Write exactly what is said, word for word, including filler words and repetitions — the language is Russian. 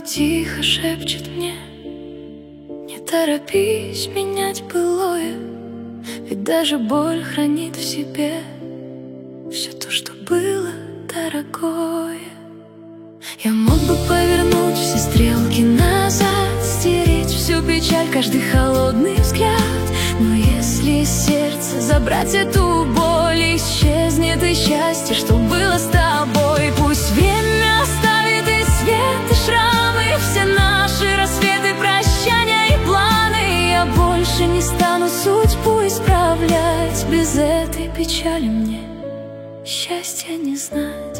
тихо шепчет мне: не торопись менять былое, ведь даже боль хранит в себе все то, что было дорогое. Я мог бы повернуть все стрелки назад, стереть всю печаль, каждый холодный взгляд. Но если из сердца забрать эту боль, исчезнет и счастье, что было с тобой. Пусть время оставит и свет, и шрамы, все наши рассветы, прощания и планы. Я больше не стану судьбу исправлять, без этой печали мне счастья не знать.